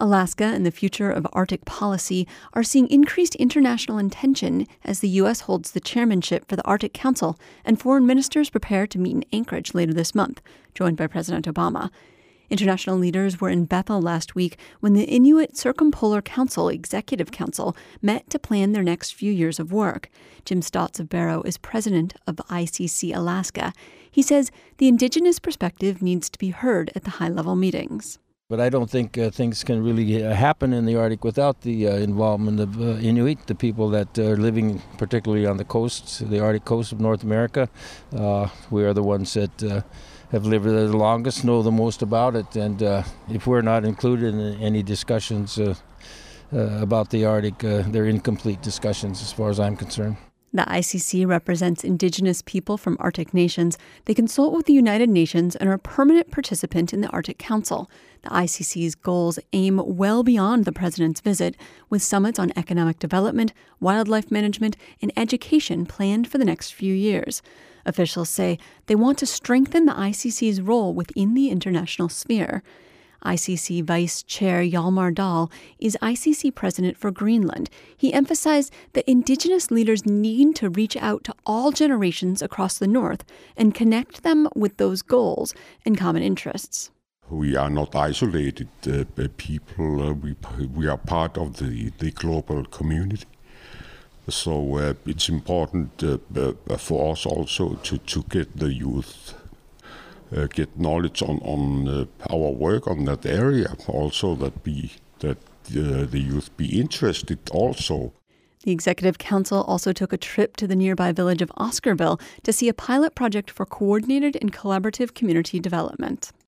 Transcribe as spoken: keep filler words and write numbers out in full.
Alaska and the future of Arctic policy are seeing increased international attention as the U S holds the chairmanship for the Arctic Council and foreign ministers prepare to meet in Anchorage later this month, joined by President Obama. International leaders were in Bethel last week when the Inuit Circumpolar Council Executive Council met to plan their next few years of work. Jim Stotts of Barrow is president of I C C Alaska. He says the indigenous perspective needs to be heard at the high-level meetings. But I don't think uh, things can really uh, happen in the Arctic without the uh, involvement of uh, Inuit, the people that are living particularly on the coast, the Arctic coast of North America. Uh, we are the ones that uh, have lived there the longest, know the most about it. And uh, if we're not included in any discussions uh, uh, about the Arctic, uh, they're incomplete discussions as far as I'm concerned. The I C C represents Indigenous people from Arctic nations. They consult with the United Nations and are a permanent participant in the Arctic Council. The I C C's goals aim well beyond the president's visit, with summits on economic development, wildlife management, and education planned for the next few years. Officials say they want to strengthen the I C C's role within the international sphere. I C C Vice Chair Hjalmar Dahl is I C C President for Greenland. He emphasized that Indigenous leaders need to reach out to all generations across the North and connect them with those goals and common interests. We are not isolated uh, people. Uh, we, we are part of the, the global community. So uh, it's important uh, uh, for us also to, to get the youth Uh, get knowledge on, on uh, our work on that area, also that be that uh, the youth be interested also. The Executive Council also took a trip to the nearby village of Oscarville to see a pilot project for coordinated and collaborative community development.